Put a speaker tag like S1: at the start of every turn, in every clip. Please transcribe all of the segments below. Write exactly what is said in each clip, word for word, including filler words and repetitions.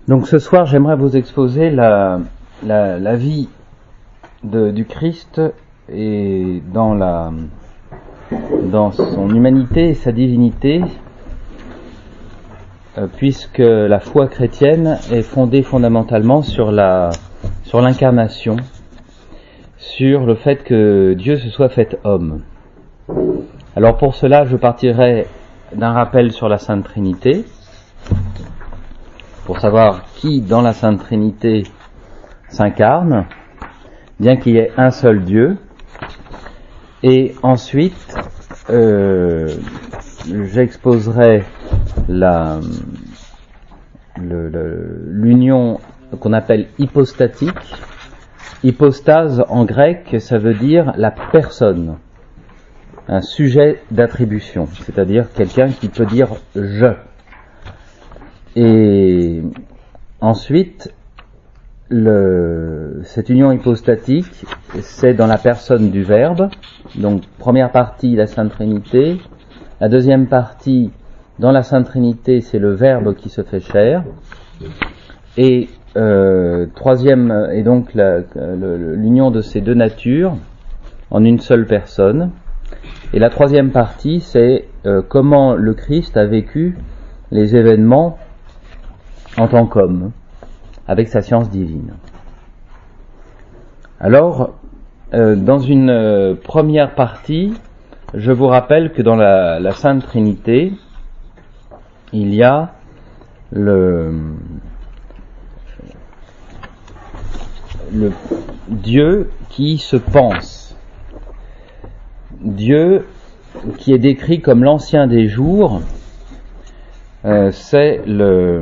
S1: Donc ce soir, j'aimerais vous exposer la, la, la vie de, du Christ et dans, la, dans son humanité et sa divinité, euh, puisque la foi chrétienne est fondée fondamentalement sur la, sur l'incarnation, sur le fait que Dieu se soit fait homme. Alors pour cela, je partirai d'un rappel sur la Sainte Trinité, pour savoir qui dans la Sainte Trinité s'incarne, bien qu'il y ait un seul Dieu. Et ensuite, euh, j'exposerai la, le, le, l'union qu'on appelle hypostatique. Hypostase en grec, ça veut dire la personne, un sujet d'attribution, c'est-à-dire quelqu'un qui peut dire « je ». Et ensuite, le, cette union hypostatique, c'est dans la personne du Verbe. Donc, première partie, la Sainte Trinité. La deuxième partie, dans la Sainte Trinité, c'est le Verbe qui se fait chair. Et euh, troisième, est donc la, le, l'union de ces deux natures en une seule personne. Et la troisième partie, c'est euh, comment le Christ a vécu les événements en tant qu'homme, avec sa science divine. Alors, euh, dans une euh, première partie, je vous rappelle que dans la, la Sainte Trinité, il y a le, le Dieu qui se pense, Dieu qui est décrit comme l'ancien des jours, euh, c'est le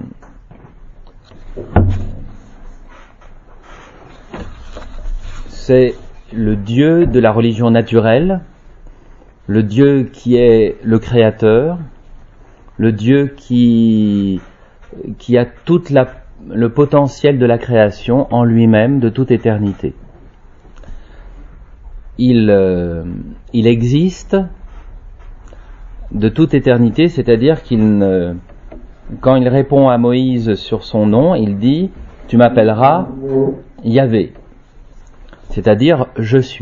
S1: c'est le Dieu de la religion naturelle, le Dieu qui est le créateur, le Dieu qui, qui a tout le potentiel de la création en lui-même de toute éternité. Il, euh, il existe de toute éternité, c'est-à-dire qu'il ne, quand il répond à Moïse sur son nom, il dit « Tu m'appelleras Yahvé », c'est-à-dire « Je suis ».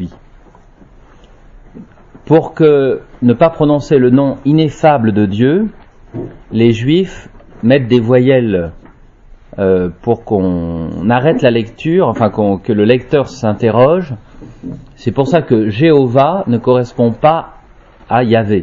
S1: Pour que ne pas prononcer le nom ineffable de Dieu, les Juifs mettent des voyelles euh, pour qu'on arrête la lecture, enfin qu'on, que le lecteur s'interroge. C'est pour ça que Jéhovah ne correspond pas à Yahvé.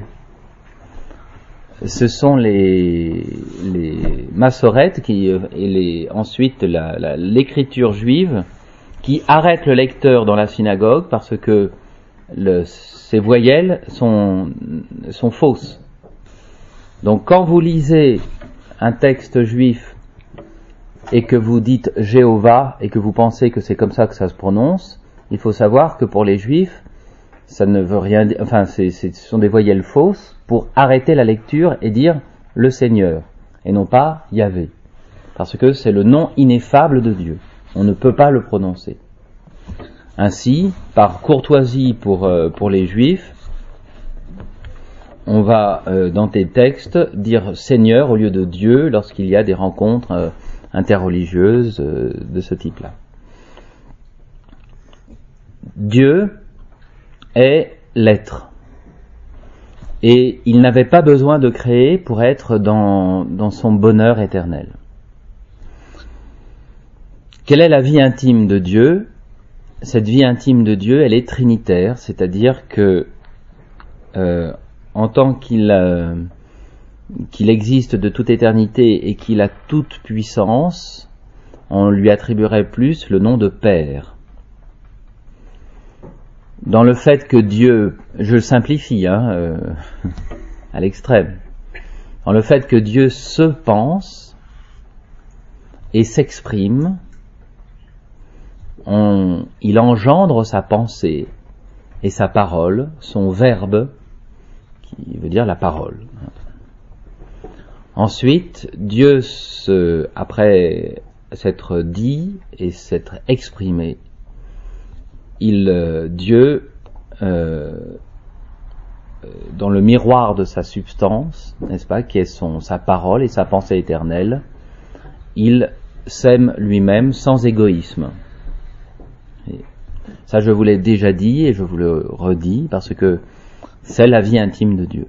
S1: Ce sont les, les massorètes qui, et les, ensuite la, la, l'écriture juive qui arrête le lecteur dans la synagogue parce que le, ces voyelles sont, sont fausses. Donc quand vous lisez un texte juif et que vous dites Jéhovah et que vous pensez que c'est comme ça que ça se prononce, il faut savoir que pour les juifs, ça ne veut rien dire, enfin c'est, c'est, ce sont des voyelles fausses pour arrêter la lecture et dire le Seigneur et non pas Yahvé, parce que c'est le nom ineffable de Dieu, on ne peut pas le prononcer. Ainsi, par courtoisie pour, euh, pour les Juifs, on va euh, dans tes textes dire Seigneur au lieu de Dieu lorsqu'il y a des rencontres euh, interreligieuses euh, de ce type-là. Dieu est l'être. Et il n'avait pas besoin de créer pour être dans, dans son bonheur éternel. Quelle est la vie intime de Dieu ? Cette vie intime de Dieu, elle est trinitaire, c'est-à-dire que euh, en tant qu'il, euh, qu'il existe de toute éternité et qu'il a toute puissance, on lui attribuerait plus le nom de Père. Dans le fait que Dieu, je simplifie hein, euh, à l'extrême, dans le fait que Dieu se pense et s'exprime, on, il engendre sa pensée et sa parole, son verbe, qui veut dire la parole. Ensuite, Dieu, se, après s'être dit et s'être exprimé, il, euh, Dieu, euh, dans le miroir de sa substance, n'est-ce pas, qui est son, sa parole et sa pensée éternelle, il s'aime lui-même sans égoïsme. Et ça, je vous l'ai déjà dit et je vous le redis parce que c'est la vie intime de Dieu.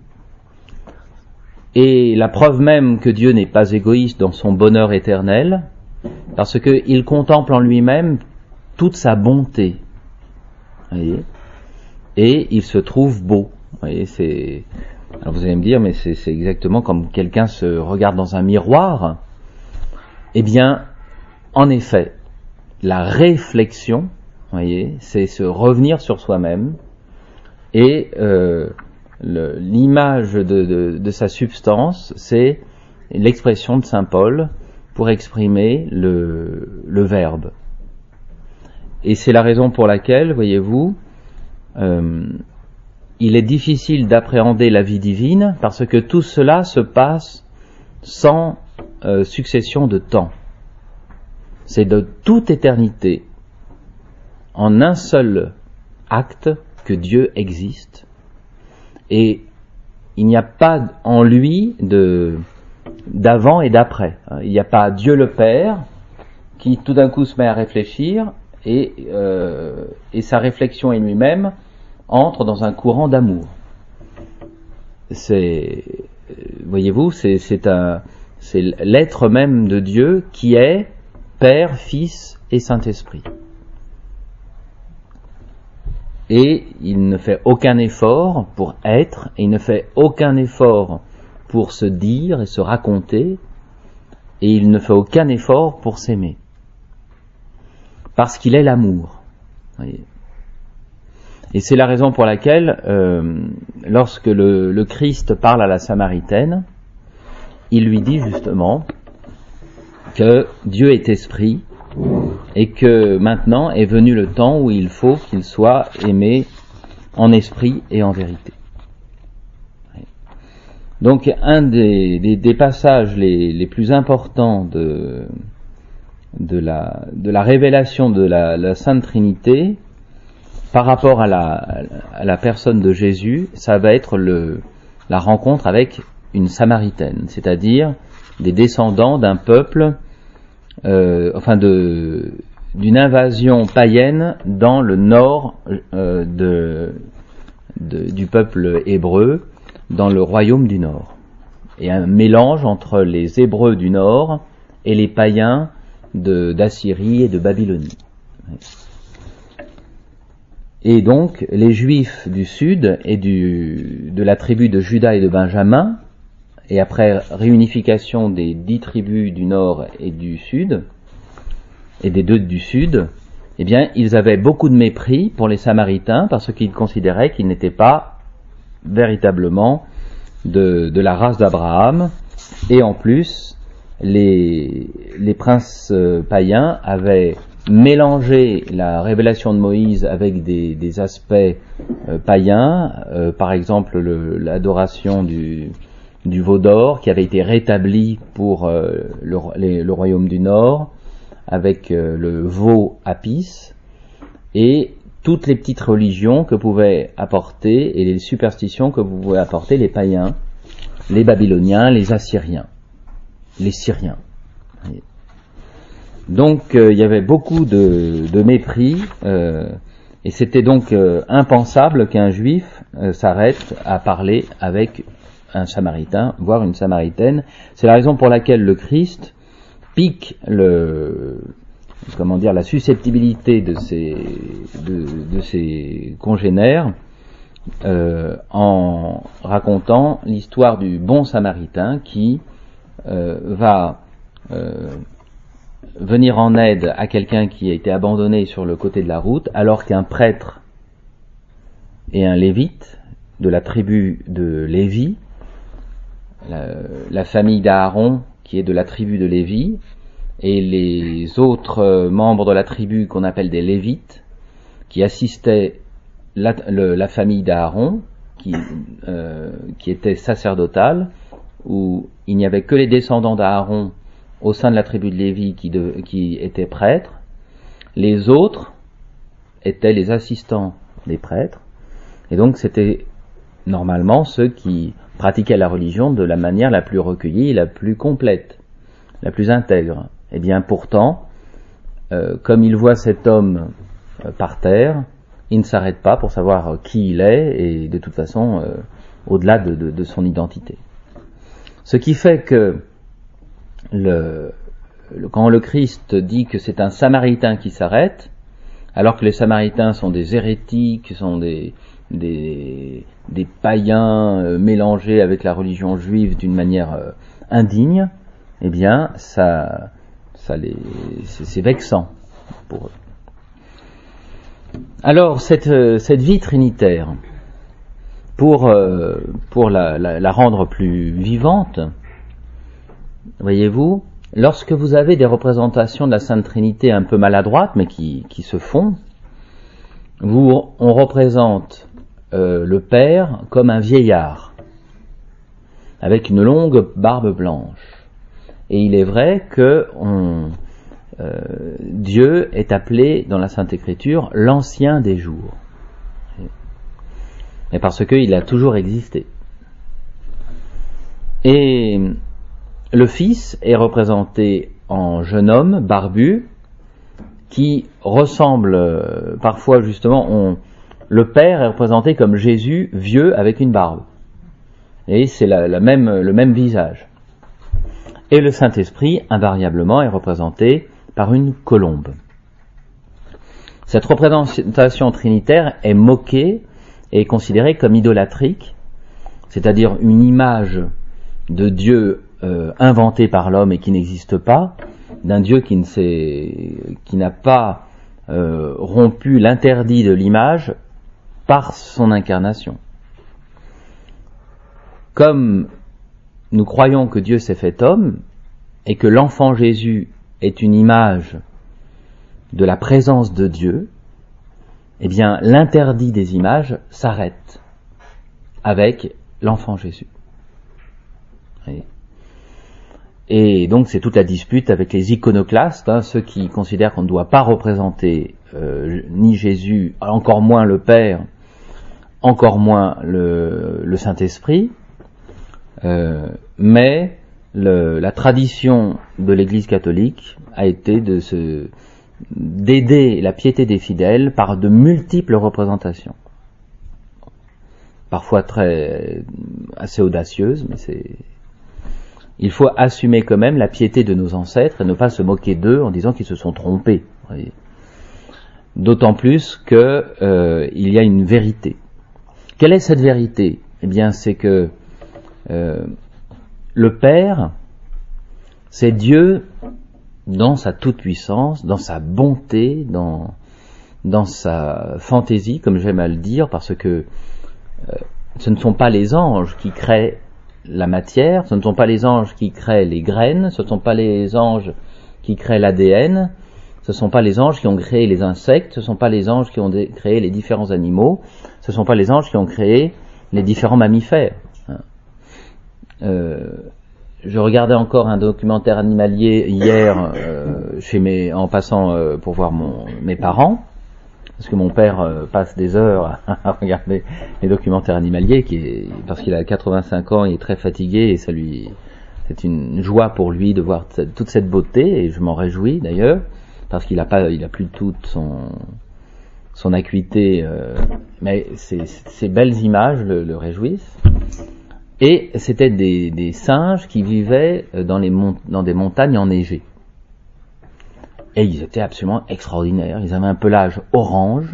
S1: Et la preuve même que Dieu n'est pas égoïste dans son bonheur éternel, parce qu'il contemple en lui-même toute sa bonté. Voyez, et il se trouve beau. Voyez, c'est... Alors vous allez me dire, mais c'est, c'est exactement comme quelqu'un se regarde dans un miroir. Eh bien, en effet, la réflexion, voyez, c'est se revenir sur soi-même et euh, le, l'image de, de, de sa substance, c'est l'expression de saint Paul pour exprimer le, le Verbe. Et c'est la raison pour laquelle, voyez-vous, euh, il est difficile d'appréhender la vie divine parce que tout cela se passe sans euh, succession de temps. C'est de toute éternité, en un seul acte, que Dieu existe. Et il n'y a pas en lui de, d'avant et d'après. Il n'y a pas Dieu le Père qui tout d'un coup se met à réfléchir et, euh, et sa réflexion et lui-même entre dans un courant d'amour. C'est, voyez-vous, c'est, c'est, un, c'est l'être même de Dieu qui est Père, Fils et Saint-Esprit. Et il ne fait aucun effort pour être, et il ne fait aucun effort pour se dire et se raconter, et il ne fait aucun effort pour s'aimer. Parce qu'il est l'amour. Voyez. Et c'est la raison pour laquelle, euh, lorsque le, le Christ parle à la Samaritaine, il lui dit justement que Dieu est esprit et que maintenant est venu le temps où il faut qu'il soit aimé en esprit et en vérité. Donc un des, des, des passages les, les plus importants de, de, la, de la révélation de la, la Sainte Trinité par rapport à la, à la personne de Jésus, ça va être le, la rencontre avec une Samaritaine, c'est-à-dire des descendants d'un peuple, euh, enfin de, d'une invasion païenne dans le nord euh, de, de, du peuple hébreu, dans le royaume du Nord. Et un mélange entre les Hébreux du Nord et les païens de, d'Assyrie et de Babylonie. Et donc, les Juifs du Sud et du, de la tribu de Juda et de Benjamin, et après réunification des dix tribus du Nord et du Sud, et des deux du Sud, eh bien, ils avaient beaucoup de mépris pour les Samaritains parce qu'ils considéraient qu'ils n'étaient pas véritablement de, de la race d'Abraham, et en plus, les, les princes euh, païens avaient mélangé la révélation de Moïse avec des, des aspects euh, païens, euh, par exemple le, l'adoration du, du veau d'or qui avait été rétabli pour euh, le, les, le royaume du Nord, avec euh, le veau Apis, et toutes les petites religions que pouvaient apporter et les superstitions que pouvaient apporter les païens, les Babyloniens, les Assyriens, les Syriens. Donc euh, il y avait beaucoup de, de mépris, euh, et c'était donc euh, impensable qu'un juif euh, s'arrête à parler avec un samaritain, voire une samaritaine. C'est la raison pour laquelle le Christ pique le, comment dire, la susceptibilité de ses, de, de ses congénères euh, en racontant l'histoire du bon samaritain qui euh, va euh, venir en aide à quelqu'un qui a été abandonné sur le côté de la route, alors qu'un prêtre et un lévite de la tribu de Lévi, la, la famille d'Aaron qui est de la tribu de Lévi, et les autres membres de la tribu qu'on appelle des Lévites, qui assistaient la, le, la famille d'Aaron, qui, euh, qui était sacerdotale, où il n'y avait que les descendants d'Aaron au sein de la tribu de Lévi qui, de, qui étaient prêtres. Les autres étaient les assistants des prêtres, et donc c'était normalement ceux qui pratiquaient la religion de la manière la plus recueillie, la plus complète, la plus intègre. Eh bien pourtant, euh, comme il voit cet homme euh, par terre, il ne s'arrête pas pour savoir euh, qui il est et de toute façon euh, au-delà de, de, de son identité. Ce qui fait que le, le, quand le Christ dit que c'est un Samaritain qui s'arrête, alors que les Samaritains sont des hérétiques, sont des, des, des païens euh, mélangés avec la religion juive d'une manière euh, indigne, eh bien ça, ça les, c'est, c'est vexant pour eux. Alors cette, cette vie trinitaire, pour, euh, pour la, la, la rendre plus vivante, voyez-vous, lorsque vous avez des représentations de la Sainte Trinité un peu maladroites, mais qui, qui se font, vous, on représente euh, le Père comme un vieillard, avec une longue barbe blanche. Et il est vrai que on, euh, Dieu est appelé dans la Sainte Écriture l'Ancien des jours. Et parce qu'il a toujours existé. Et le Fils est représenté en jeune homme barbu qui ressemble euh, parfois justement, on, le Père est représenté comme Jésus vieux avec une barbe. Et c'est la, la même, le même visage. Et le Saint-Esprit invariablement est représenté par une colombe. Cette représentation trinitaire est moquée et considérée comme idolâtrique, c'est-à-dire une image de Dieu euh, inventée par l'homme et qui n'existe pas, d'un Dieu qui ne s'est, qui n'a pas euh, rompu l'interdit de l'image par son incarnation. Comme nous croyons que Dieu s'est fait homme et que l'enfant Jésus est une image de la présence de Dieu, eh bien l'interdit des images s'arrête avec l'enfant Jésus. Oui. Et donc c'est toute la dispute avec les iconoclastes, hein, ceux qui considèrent qu'on ne doit pas représenter euh, ni Jésus, encore moins le Père, encore moins le, le Saint-Esprit, euh, mais le, la tradition de l'Église catholique a été de se, d'aider la piété des fidèles par de multiples représentations, parfois très assez audacieuses, mais c'est il faut assumer quand même la piété de nos ancêtres et ne pas se moquer d'eux en disant qu'ils se sont trompés. Voyez. D'autant plus que euh, il y a une vérité. Quelle est cette vérité ? Eh bien, c'est que euh, le Père, c'est Dieu dans sa toute-puissance, dans sa bonté, dans, dans sa fantaisie, comme j'aime à le dire, parce que euh, ce ne sont pas les anges qui créent la matière, ce ne sont pas les anges qui créent les graines, ce ne sont pas les anges qui créent l'A D N, ce ne sont pas les anges qui ont créé les insectes, ce ne sont pas les anges qui ont dé- créé les différents animaux, ce ne sont pas les anges qui ont créé les différents mammifères. Euh, je regardais encore un documentaire animalier hier euh, chez mes, en passant euh, pour voir mon, mes parents, parce que mon père euh, passe des heures à regarder les documentaires animaliers, qui est, parce qu'il a quatre-vingt-cinq ans, il est très fatigué et ça lui, c'est une joie pour lui de voir t- toute cette beauté et je m'en réjouis d'ailleurs, parce qu'il a pas, il a plus toute son son acuité, euh, mais ces, ces belles images le, le réjouissent. Et c'était des, des singes qui vivaient dans, les mont- dans des montagnes enneigées. Et ils étaient absolument extraordinaires. Ils avaient un pelage orange,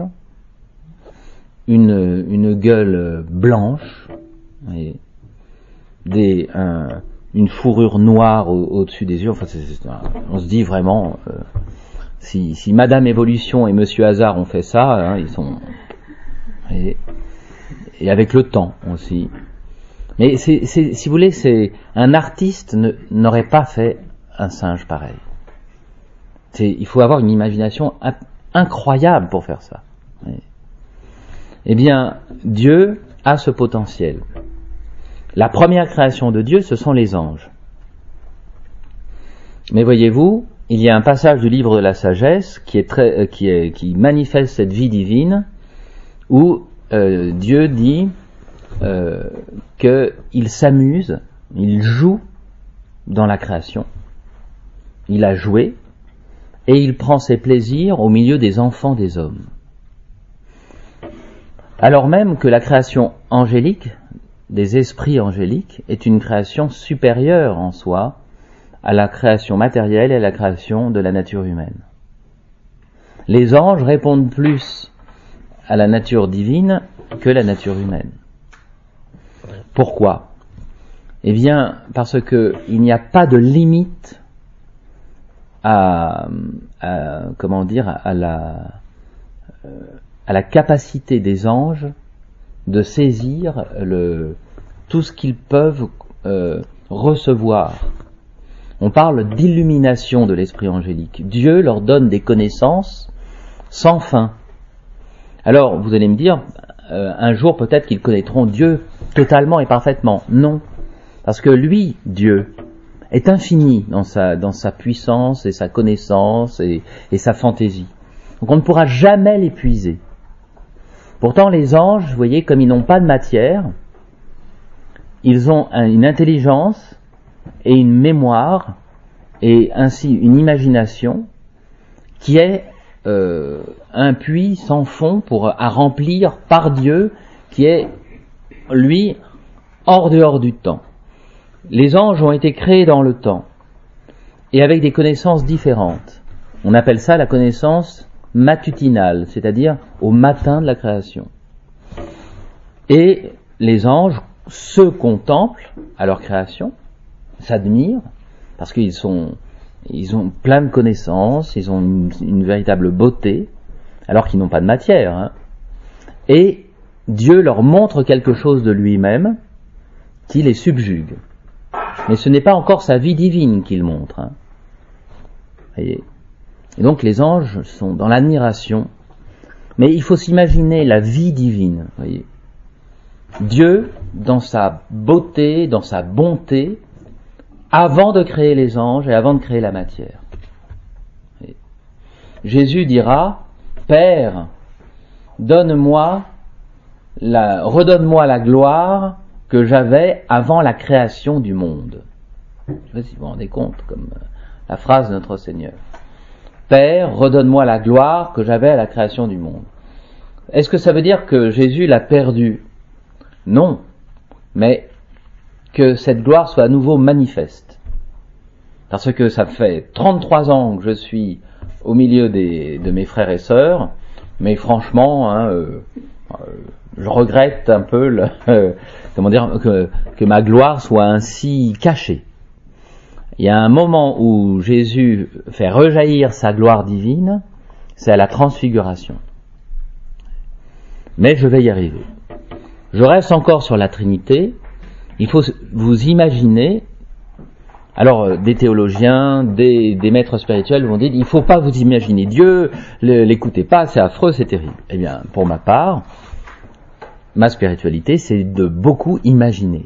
S1: une, une gueule blanche, et des, un, une fourrure noire au, au-dessus des yeux. Enfin, c'est, c'est, on se dit vraiment, euh, si, si Madame Évolution et Monsieur Hasard ont fait ça, hein, ils sont... Et, et avec le temps aussi. Mais c'est, c'est, si vous voulez, c'est un artiste ne, n'aurait pas fait un singe pareil. C'est, il faut avoir une imagination incroyable pour faire ça. Oui. Eh bien, Dieu a ce potentiel. La première création de Dieu, ce sont les anges. Mais voyez-vous, il y a un passage du livre de la sagesse qui est très, euh, qui est, qui manifeste cette vie divine, où euh, Dieu dit euh, qu'il s'amuse, il joue dans la création. il a joué, et il prend ses plaisirs au milieu des enfants des hommes. Alors même que la création angélique, des esprits angéliques, est une création supérieure en soi à la création matérielle et à la création de la nature humaine. Les anges répondent plus à la nature divine que la nature humaine. Pourquoi ? Eh bien, parce que il n'y a pas de limite à, à comment dire, à la, à la capacité des anges de saisir le, tout ce qu'ils peuvent euh, recevoir. On parle d'illumination de l'esprit angélique. Dieu leur donne des connaissances sans fin. Alors, vous allez me dire, euh, un jour peut-être qu'ils connaîtront Dieu totalement et parfaitement. Non, parce que lui, Dieu, est infini dans sa, dans sa puissance et sa connaissance et, et sa fantaisie. Donc on ne pourra jamais l'épuiser. Pourtant, les anges, vous voyez, comme ils n'ont pas de matière, ils ont un, une intelligence et une mémoire et ainsi une imagination qui est euh, un puits sans fond pour à remplir par Dieu, qui est lui hors dehors du temps. Les anges ont été créés dans le temps et avec des connaissances différentes. On appelle ça la connaissance matutinale, c'est-à-dire au matin de la création. Et les anges se contemplent à leur création, s'admirent, parce qu'ils sont, ils ont plein de connaissances, ils ont une, une véritable beauté, alors qu'ils n'ont pas de matière. Hein. Et Dieu leur montre quelque chose de lui-même qui les subjugue. Mais ce n'est pas encore sa vie divine qu'il montre. Hein. Voyez. Et donc les anges sont dans l'admiration. Mais il faut s'imaginer la vie divine. Voyez. Dieu, dans sa beauté, dans sa bonté, avant de créer les anges et avant de créer la matière. Voyez. Jésus dira, Père, donne-moi, la, redonne-moi la gloire que j'avais avant la création du monde. Je ne sais pas si vous vous rendez compte, comme la phrase de notre Seigneur. Père, redonne-moi la gloire que j'avais à la création du monde. Est-ce que ça veut dire que Jésus l'a perdu ? Non, mais que cette gloire soit à nouveau manifeste. Parce que ça fait trente-trois ans que je suis au milieu des, de mes frères et sœurs, mais franchement, hein, euh, euh, je regrette un peu le, euh, comment dire, que, que ma gloire soit ainsi cachée. Il y a un moment où Jésus fait rejaillir sa gloire divine, c'est à la transfiguration. Mais je vais y arriver. Je reste encore sur la Trinité. Il faut vous imaginer, alors des théologiens, des, des maîtres spirituels vont dire, il ne faut pas vous imaginer Dieu, l'écoutez pas, c'est affreux, c'est terrible. Eh bien, pour ma part, ma spiritualité, c'est de beaucoup imaginer.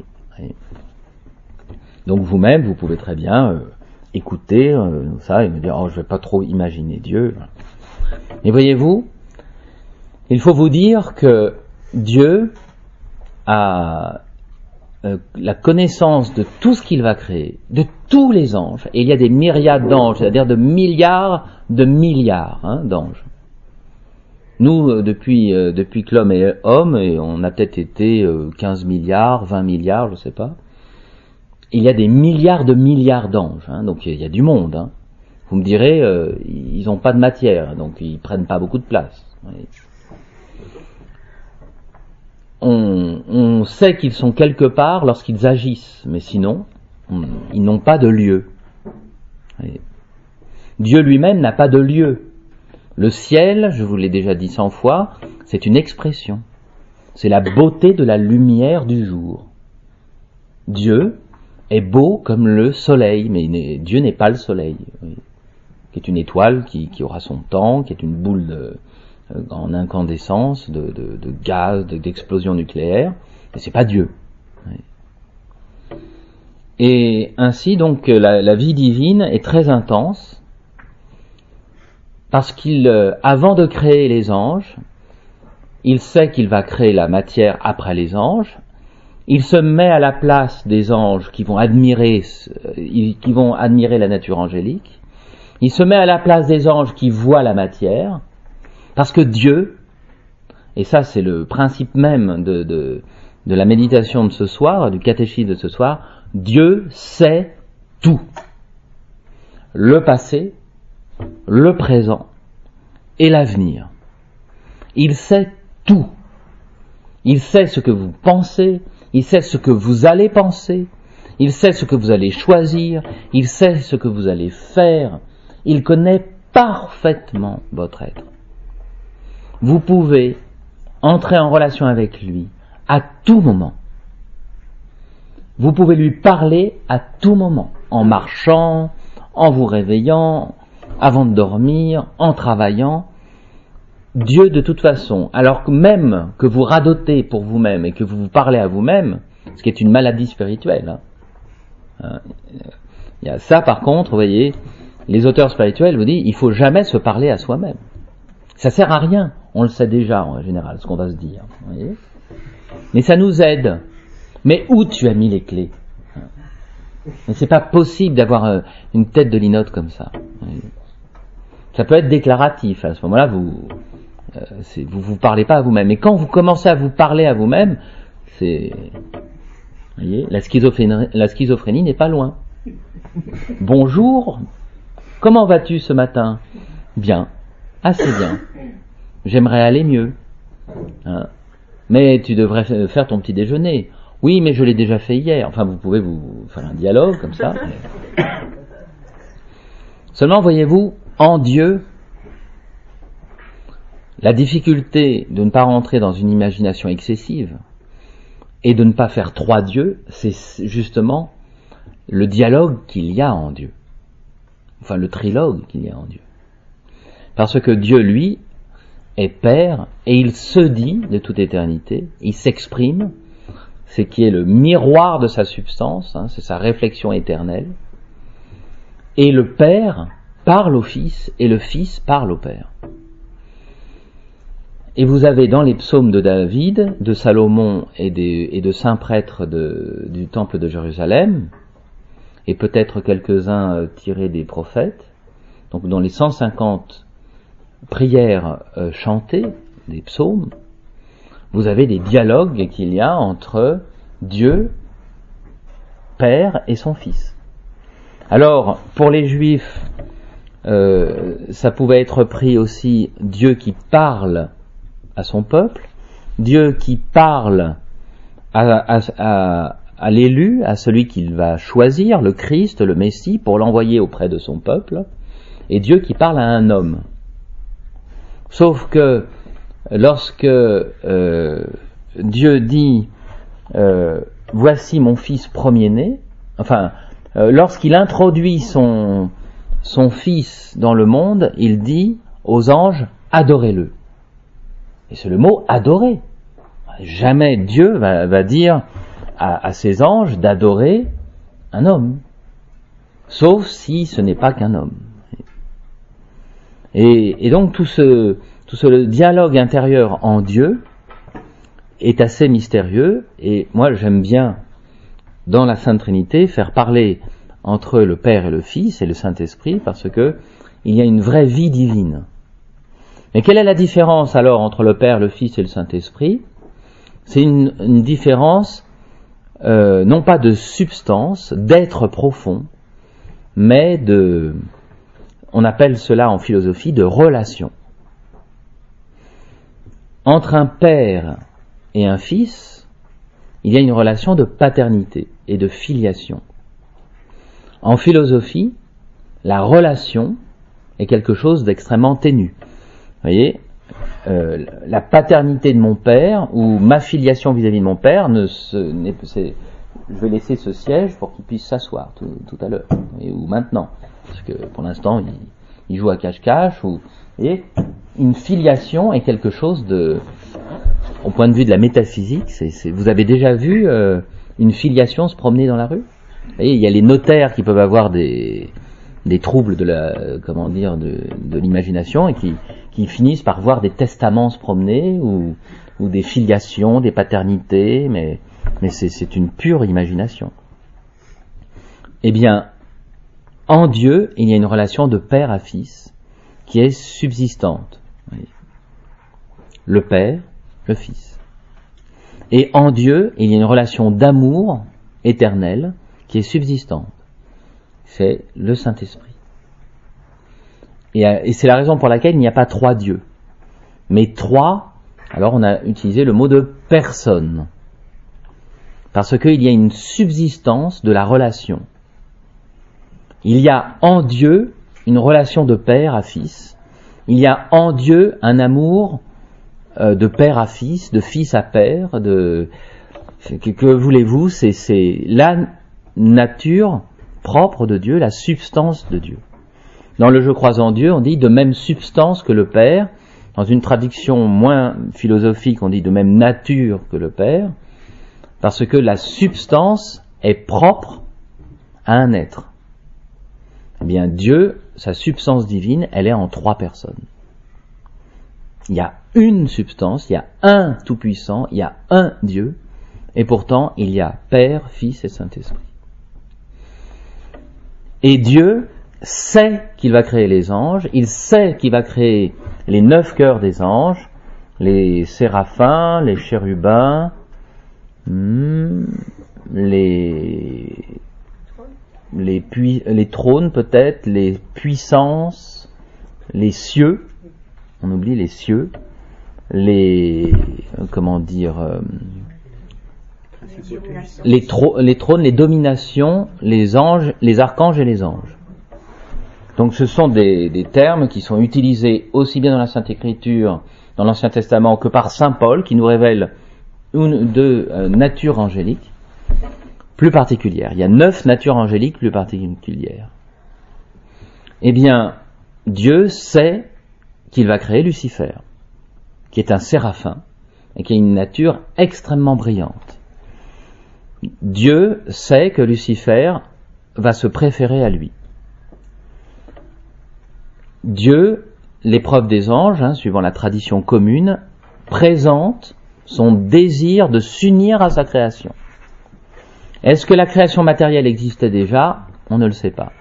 S1: Donc vous-même, vous pouvez très bien euh, écouter euh, ça et me dire, oh, je vais pas trop imaginer Dieu. Mais voyez-vous, il faut vous dire que Dieu a euh, la connaissance de tout ce qu'il va créer, de tous les anges. Et il y a des myriades d'anges, c'est-à-dire de milliards de milliards hein, d'anges. Nous, euh, depuis, euh, depuis que l'homme est homme, et on a peut-être été euh, quinze milliards, vingt milliards, je sais pas, il y a des milliards de milliards d'anges, hein, donc il y a du monde. Hein. Vous me direz, euh, ils n'ont pas de matière, donc ils prennent pas beaucoup de place. On, on sait qu'ils sont quelque part lorsqu'ils agissent, mais sinon, on, ils n'ont pas de lieu. Dieu lui-même n'a pas de lieu. Le ciel, je vous l'ai déjà dit cent fois, c'est une expression. C'est la beauté de la lumière du jour. Dieu est beau comme le soleil, mais Dieu n'est pas le soleil, oui, qui est une étoile qui, qui aura son temps, qui est une boule de, euh, en incandescence, de, de, de gaz, de, d'explosion nucléaire, mais c'est pas Dieu. Oui. Et ainsi donc la, la vie divine est très intense, parce qu'il, euh, avant de créer les anges, il sait qu'il va créer la matière après les anges. Il se met à la place des anges qui vont admirer, qui vont admirer la nature angélique. Il se met à la place des anges qui voient la matière, parce que Dieu, et ça c'est le principe même de, de, de la méditation de ce soir, du catéchisme de ce soir, Dieu sait tout. Le passé, le présent et l'avenir. Il sait tout. Il sait ce que vous pensez, il sait ce que vous allez penser, il sait ce que vous allez choisir, il sait ce que vous allez faire, il connaît parfaitement votre être. Vous pouvez entrer en relation avec lui à tout moment. Vous pouvez lui parler à tout moment, en marchant, en vous réveillant, avant de dormir, en travaillant. Dieu, de toute façon, alors que même que vous radotez pour vous-même et que vous vous parlez à vous-même, ce qui est une maladie spirituelle, hein, il y a ça par contre, vous voyez, les auteurs spirituels vous disent, il faut jamais se parler à soi-même. Ça sert à rien, on le sait déjà en général, ce qu'on va se dire. Vous voyez, mais ça nous aide. Mais où tu as mis les clés? Mais c'est pas possible d'avoir une tête de linotte comme ça. Ça peut être déclaratif, à ce moment-là, vous euh, c'est, vous vous parlez pas à vous-même. Et quand vous commencez à vous parler à vous-même, c'est, vous voyez, la schizophrénie, la schizophrénie n'est pas loin. Bonjour, comment vas-tu ce matin? Bien, assez bien. J'aimerais aller mieux. Hein. Mais tu devrais faire ton petit déjeuner. Oui, mais je l'ai déjà fait hier. Enfin, vous pouvez vous faire un dialogue comme ça. Mais... Seulement, voyez-vous, en Dieu, la difficulté de ne pas rentrer dans une imagination excessive et de ne pas faire trois dieux, c'est justement le dialogue qu'il y a en Dieu. Enfin, le trilogue qu'il y a en Dieu. Parce que Dieu, lui, est Père et il se dit de toute éternité, il s'exprime, c'est qui est le miroir de sa substance, hein, c'est sa réflexion éternelle. Et le Père parle au Fils et le Fils parle au Père. Et vous avez dans les psaumes de David, de Salomon et, des, et de saints prêtres de, du temple de Jérusalem, et peut-être quelques-uns tirés des prophètes, donc dans les cent cinquante prières euh, chantées, des psaumes, vous avez des dialogues qu'il y a entre Dieu, Père et son Fils. Alors, pour les Juifs, euh, ça pouvait être pris aussi Dieu qui parle à son peuple, Dieu qui parle à, à, à, à l'élu, à celui qu'il va choisir, le Christ, le Messie, pour l'envoyer auprès de son peuple, et Dieu qui parle à un homme. Sauf que lorsque euh, Dieu dit euh, « Voici mon fils premier-né », enfin, euh, lorsqu'il introduit son, son fils dans le monde, il dit aux anges « Adorez-le ». Et c'est le mot « adorer ». Jamais Dieu va, va dire à, à ses anges d'adorer un homme, sauf si ce n'est pas qu'un homme. Et, et donc tout ce, tout ce dialogue intérieur en Dieu est assez mystérieux, et moi j'aime bien, dans la Sainte Trinité, faire parler entre le Père et le Fils et le Saint-Esprit, parce que il y a une vraie vie divine. Mais quelle est la différence alors entre le Père, le Fils et le Saint-Esprit? C'est une, une différence euh, non pas de substance, d'être profond, mais de, on appelle cela en philosophie de relation. Entre un père et un fils, il y a une relation de paternité et de filiation. En philosophie, la relation est quelque chose d'extrêmement ténu. Vous voyez, euh, la paternité de mon père ou ma filiation vis-à-vis de mon père, ne se, n'est, c'est, je vais laisser ce siège pour qu'il puisse s'asseoir tout, tout à l'heure, et, ou maintenant, parce que pour l'instant il, il joue à cache-cache. Ou, vous voyez, une filiation est quelque chose de, au point de vue de la métaphysique, c'est, c'est, vous avez déjà vu euh, une filiation se promener dans la rue? Vous voyez, il y a les notaires qui peuvent avoir des des troubles de la, comment dire, de, de l'imagination et qui, qui finissent par voir des testaments se promener ou, ou des filiations, des paternités, mais, mais c'est, c'est une pure imagination. Eh bien, en Dieu, il y a une relation de père à fils qui est subsistante. Le Père, le Fils. Et en Dieu, il y a une relation d'amour éternel qui est subsistante. C'est le Saint-Esprit. Et, et c'est la raison pour laquelle il n'y a pas trois dieux. Mais trois, alors on a utilisé le mot de personne. Parce qu'il y a une subsistance de la relation. Il y a en Dieu une relation de père à fils. Il y a en Dieu un amour euh, de père à fils, de fils à père. De... Que, que voulez-vous, c'est, c'est la nature propre de Dieu, la substance de Dieu. Dans le Je crois en Dieu, on dit de même substance que le Père. Dans une traduction moins philosophique, on dit de même nature que le Père. Parce que la substance est propre à un être. Eh bien, Dieu, sa substance divine, elle est en trois personnes. Il y a une substance, il y a un Tout-Puissant, il y a un Dieu, et pourtant, il y a Père, Fils et Saint-Esprit. Et Dieu sait qu'il va créer les anges, il sait qu'il va créer les neuf cœurs des anges, les séraphins, les chérubins, hmm, les... Les, pui- les trônes peut-être, les puissances, les cieux, on oublie les cieux, les, comment dire, euh, les, tro- les trônes, les dominations, les anges, les archanges et les anges. Donc ce sont des, des termes qui sont utilisés aussi bien dans la Sainte Écriture, dans l'Ancien Testament, que par Saint Paul, qui nous révèle une ou deux euh, natures angéliques plus particulières. Il y a neuf natures angéliques plus particulières. Eh bien, Dieu sait qu'il va créer Lucifer, qui est un séraphin, et qui a une nature extrêmement brillante. Dieu sait que Lucifer va se préférer à lui. Dieu, l'épreuve des anges, hein, suivant la tradition commune, présente son désir de s'unir à sa création. Est-ce que la création matérielle existait déjà ? On ne le sait pas.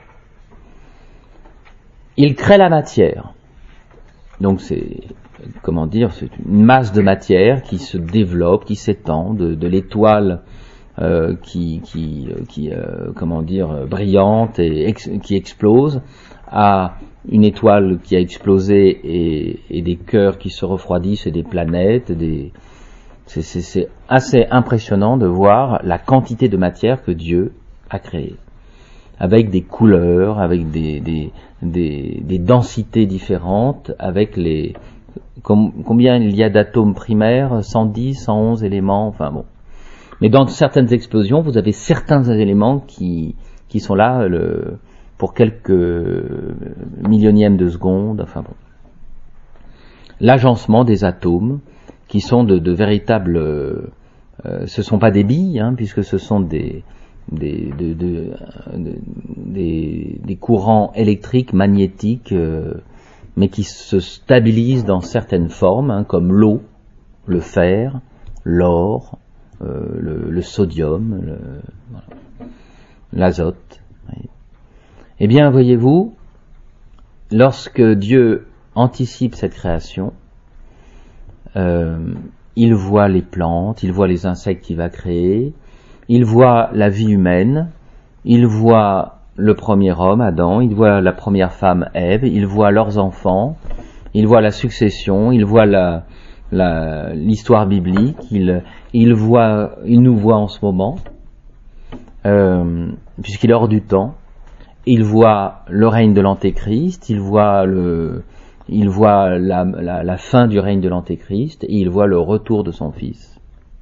S1: Il crée la matière. Donc c'est, comment dire, c'est une masse de matière qui se développe, qui s'étend, de, de l'étoile euh, qui, qui, qui euh, comment dire, brillante et ex, qui explose, à une étoile qui a explosé et, et des cœurs qui se refroidissent et des planètes, des... C'est, c'est, c'est assez impressionnant de voir la quantité de matière que Dieu a créée, avec des couleurs, avec des, des, des, des densités différentes, avec les com, combien il y a d'atomes primaires, cent dix, cent onze éléments, enfin bon. Mais dans certaines explosions, vous avez certains éléments qui, qui sont là le, pour quelques millionièmes de seconde, enfin bon. L'agencement des atomes, qui sont de, de véritables, euh, ce sont pas des billes, hein, puisque ce sont des des, de, de, de, des, des courants électriques, magnétiques, euh, mais qui se stabilisent dans certaines formes, hein, comme l'eau, le fer, l'or, euh, le, le sodium, le, voilà, l'azote. Oui. Eh bien, voyez-vous, lorsque Dieu anticipe cette création, Euh, il voit les plantes, il voit les insectes qu'il va créer, il voit la vie humaine, il voit le premier homme, Adam, il voit la première femme, Ève, il voit leurs enfants, il voit la succession, il voit la, la, l'histoire biblique, il, il, voit, il nous voit en ce moment, euh, puisqu'il est hors du temps, il voit le règne de l'Antéchrist, il voit le... Il voit la, la, la fin du règne de l'Antéchrist et il voit le retour de son Fils.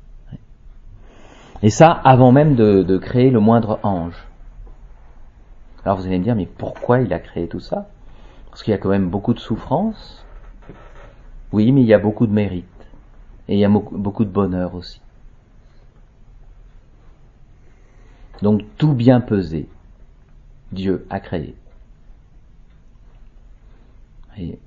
S1: Et ça, avant même de, de créer le moindre ange. Alors vous allez me dire, mais pourquoi il a créé tout ça ? Parce qu'il y a quand même beaucoup de souffrance. Oui, mais il y a beaucoup de mérite. Et il y a beaucoup de bonheur aussi. Donc tout bien pesé, Dieu a créé. Et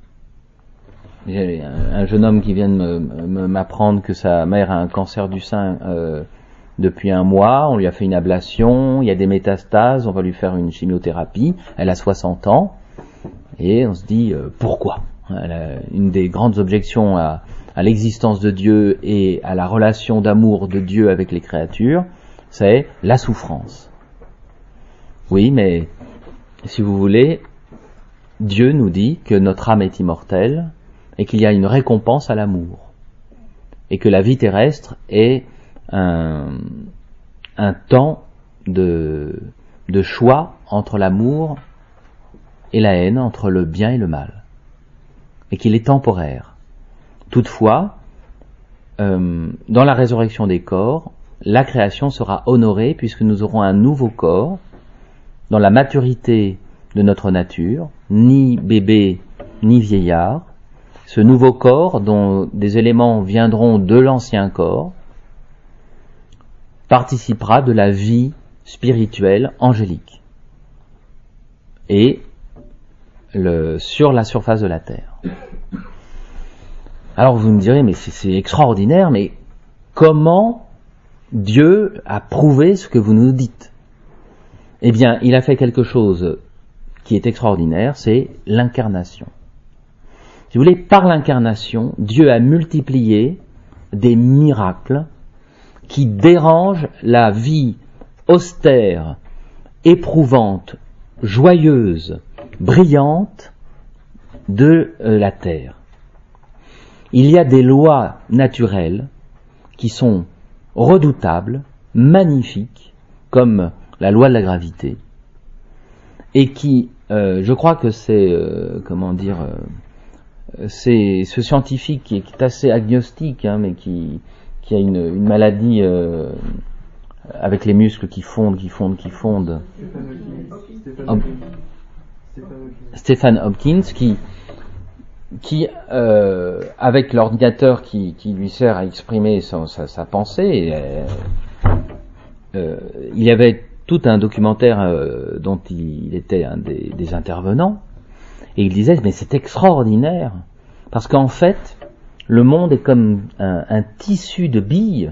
S1: un jeune homme qui vient de me, me, m'apprendre que sa mère a un cancer du sein euh, depuis un mois, on lui a fait une ablation, il y a des métastases, on va lui faire une chimiothérapie, elle a soixante ans, et on se dit euh, pourquoi? Elle a une des grandes objections à, à l'existence de Dieu et à la relation d'amour de Dieu avec les créatures, c'est la souffrance. Oui, mais si vous voulez, Dieu nous dit que notre âme est immortelle et qu'il y a une récompense à l'amour et que la vie terrestre est un, un temps de, de choix entre l'amour et la haine, entre le bien et le mal, et qu'il est temporaire. Toutefois, euh, dans la résurrection des corps, la création sera honorée puisque nous aurons un nouveau corps dans la maturité de notre nature, ni bébé ni vieillard. Ce nouveau corps, dont des éléments viendront de l'ancien corps, participera de la vie spirituelle angélique et le, sur la surface de la terre. Alors vous me direz, mais c'est, c'est extraordinaire, mais comment Dieu a prouvé ce que vous nous dites? Eh bien, il a fait quelque chose qui est extraordinaire, c'est l'incarnation. Si vous voulez, par l'incarnation, Dieu a multiplié des miracles qui dérangent la vie austère, éprouvante, joyeuse, brillante de la terre. Il y a des lois naturelles qui sont redoutables, magnifiques, comme la loi de la gravité, et qui, euh, je crois que c'est, euh, comment dire, euh, c'est ce scientifique qui est, qui est assez agnostique, hein, mais qui, qui a une, une maladie euh, avec les muscles qui fondent, qui fondent, qui fondent. Hop. Stephen Hopkins, qui, qui euh, avec l'ordinateur qui, qui lui sert à exprimer son, sa, sa pensée, euh, euh, il y avait tout un documentaire euh, dont il était un des, des intervenants, et il disait, mais c'est extraordinaire, parce qu'en fait, le monde est comme un, un tissu de billes,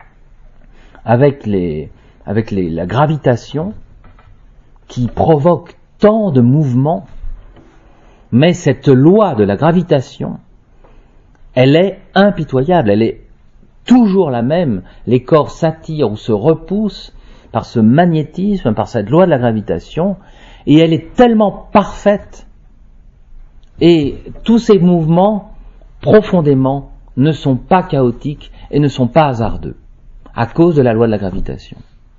S1: avec, les, avec les, la gravitation, qui provoque tant de mouvements, mais cette loi de la gravitation, elle est impitoyable, elle est toujours la même, les corps s'attirent ou se repoussent par ce magnétisme, par cette loi de la gravitation, et elle est tellement parfaite, et tous ces mouvements, profondément, ne sont pas chaotiques et ne sont pas hasardeux, à cause de la loi de la gravitation.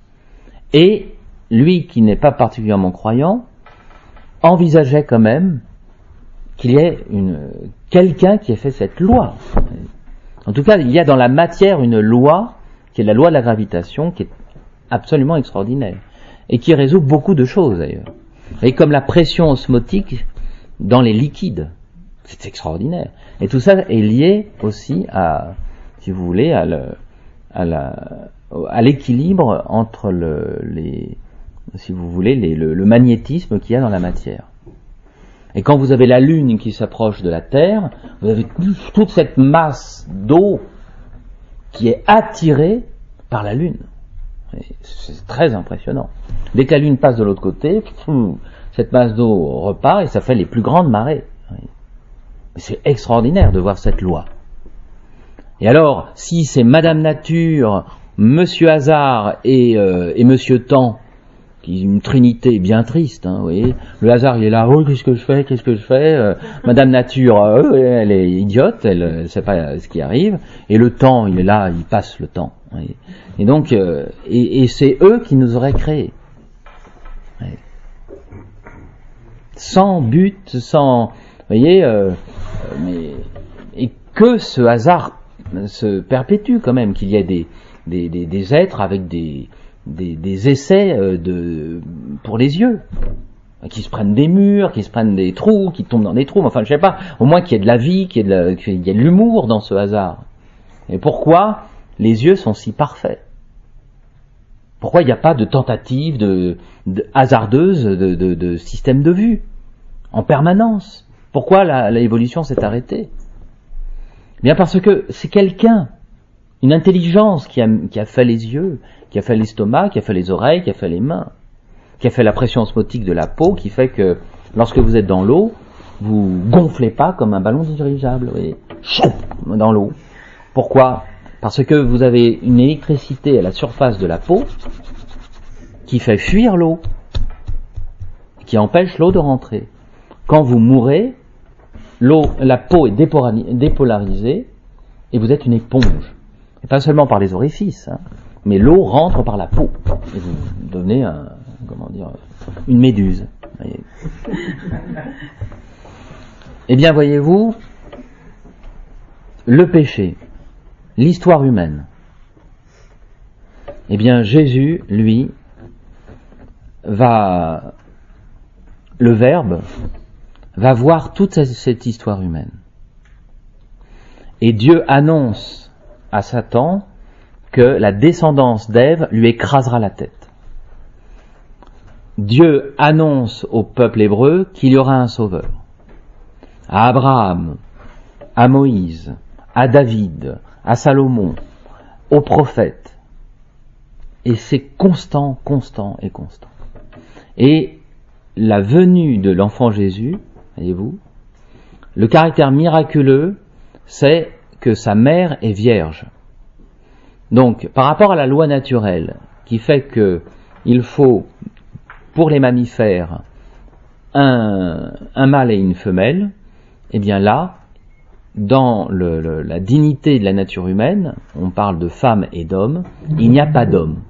S1: Et lui, qui n'est pas particulièrement croyant, envisageait quand même qu'il y ait une, quelqu'un qui ait fait cette loi. En tout cas, il y a dans la matière une loi, qui est la loi de la gravitation, qui est absolument extraordinaire, et qui résout beaucoup de choses d'ailleurs. Et comme la pression osmotique dans les liquides, c'est extraordinaire. Et tout ça est lié aussi à, si vous voulez, à, le, à, la, à l'équilibre entre le, les, si vous voulez, les, le, le magnétisme qu'il y a dans la matière. Et quand vous avez la Lune qui s'approche de la Terre, vous avez toute cette masse d'eau qui est attirée par la Lune. Et c'est très impressionnant. Dès que la Lune passe de l'autre côté, cette masse d'eau repart et ça fait les plus grandes marées. C'est extraordinaire de voir cette loi. Et alors, si c'est Madame Nature, Monsieur Hasard et, euh, et Monsieur Temps, qui est une trinité bien triste, hein, vous voyez. Le hasard, il est là, oh, qu'est-ce que je fais, qu'est-ce que je fais euh, Madame Nature, euh, elle est idiote, elle ne sait pas ce qui arrive, et le temps, il est là, il passe le temps. Vous voyez. Et donc, euh, et, et c'est eux qui nous auraient créés. Ouais. Sans but, sans, vous voyez, euh, mais, et que ce hasard se perpétue quand même, qu'il y ait des, des, des, des êtres avec des Des, des essais euh, de, pour les yeux, qui se prennent des murs, qui se prennent des trous, qui tombent dans des trous, enfin je sais pas, au moins qu'il y ait de la vie, qu'il y ait de, la, qu'il y ait de l'humour dans ce hasard. Et pourquoi les yeux sont si parfaits? Pourquoi il n'y a pas de tentative de, de hasardeuse de, de, de système de vue en permanence? Pourquoi la, l'évolution s'est arrêtée? Bien parce que c'est quelqu'un une intelligence qui a, qui a fait les yeux, qui a fait l'estomac, qui a fait les oreilles, qui a fait les mains, qui a fait la pression osmotique de la peau, qui fait que lorsque vous êtes dans l'eau, vous gonflez pas comme un ballon dirigeable, vous voyez, dans l'eau. Pourquoi ? Parce que vous avez une électricité à la surface de la peau qui fait fuir l'eau, qui empêche l'eau de rentrer. Quand vous mourrez, l'eau, la peau est dépolarisée et vous êtes une éponge. Et pas seulement par les orifices, hein, mais l'eau rentre par la peau et vous devenez un, comment dire, une méduse. Voyez. Eh bien, voyez-vous, le péché, l'histoire humaine. Eh bien, Jésus, lui, va, le Verbe, va voir toute cette histoire humaine. Et Dieu annonce à Satan que la descendance d'Ève lui écrasera la tête. Dieu annonce au peuple hébreu qu'il y aura un sauveur. À Abraham, à Moïse, à David, à Salomon, aux prophètes. Et c'est constant, constant et constant. Et la venue de l'enfant Jésus, voyez-vous, le caractère miraculeux, c'est que sa mère est vierge. Donc, par rapport à la loi naturelle, qui fait que il faut, pour les mammifères, un, un mâle et une femelle, eh bien là, dans le, le, la dignité de la nature humaine, on parle de femme et d'homme, il n'y a pas d'homme.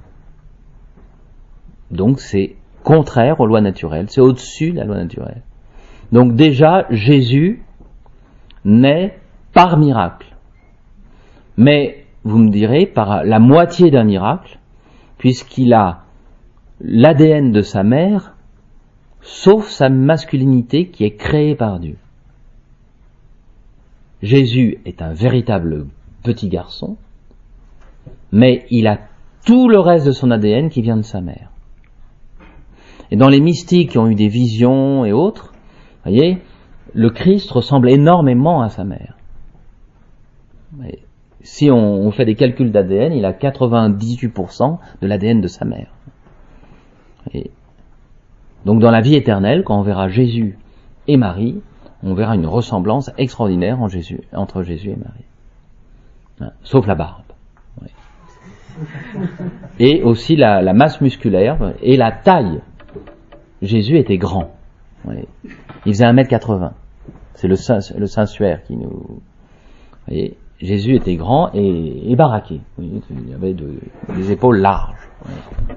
S1: Donc c'est contraire aux lois naturelles, c'est au-dessus de la loi naturelle. Donc déjà, Jésus naît par miracle. Mais, vous me direz, par la moitié d'un miracle, puisqu'il a l'A D N de sa mère, sauf sa masculinité qui est créée par Dieu. Jésus est un véritable petit garçon, mais il a tout le reste de son A D N qui vient de sa mère. Et dans les mystiques qui ont eu des visions et autres, vous voyez, le Christ ressemble énormément à sa mère. Et si on, on fait des calculs d'A D N, il a quatre-vingt-dix-huit pour cent de l'A D N de sa mère. Et donc dans la vie éternelle, quand on verra Jésus et Marie, on verra une ressemblance extraordinaire en Jésus, entre Jésus et Marie. Hein, sauf la barbe. Oui. Et aussi la, la masse musculaire et la taille. Jésus était grand. Oui. Il faisait un mètre quatre-vingts. C'est le, le sensuaire qui nous... Vous voyez, Jésus était grand et, et baraqué. Oui, il avait de, des épaules larges. Oui.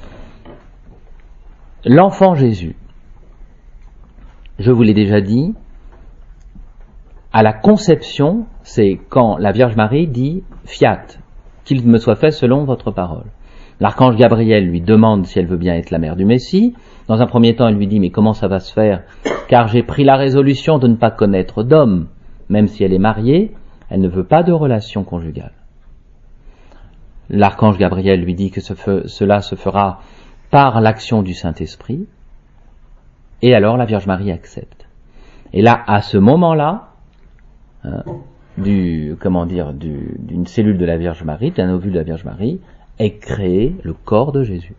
S1: L'enfant Jésus, je vous l'ai déjà dit, à la conception, c'est quand la Vierge Marie dit « Fiat, qu'il me soit fait selon votre parole ». L'archange Gabriel lui demande si elle veut bien être la mère du Messie. Dans un premier temps, elle lui dit « Mais comment ça va se faire ? Car j'ai pris la résolution de ne pas connaître d'homme. Même si elle est mariée, elle ne veut pas de relation conjugale. » L'archange Gabriel lui dit que ce fe- cela se fera par l'action du Saint-Esprit. Et alors la Vierge Marie accepte. Et là, à ce moment-là, hein, du, comment dire, du, d'une cellule de la Vierge Marie, d'un ovule de la Vierge Marie, est créé le corps de Jésus.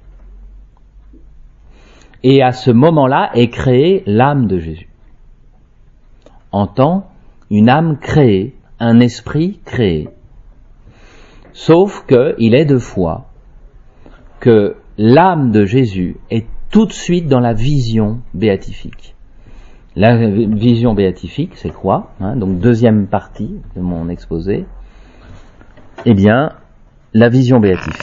S1: Et à ce moment-là est créée l'âme de Jésus. En tant une âme créée, un esprit créé. Sauf qu'il est de foi que l'âme de Jésus est tout de suite dans la vision béatifique. La vision béatifique, c'est quoi, hein, donc deuxième partie de mon exposé. Eh bien, la vision béatifique.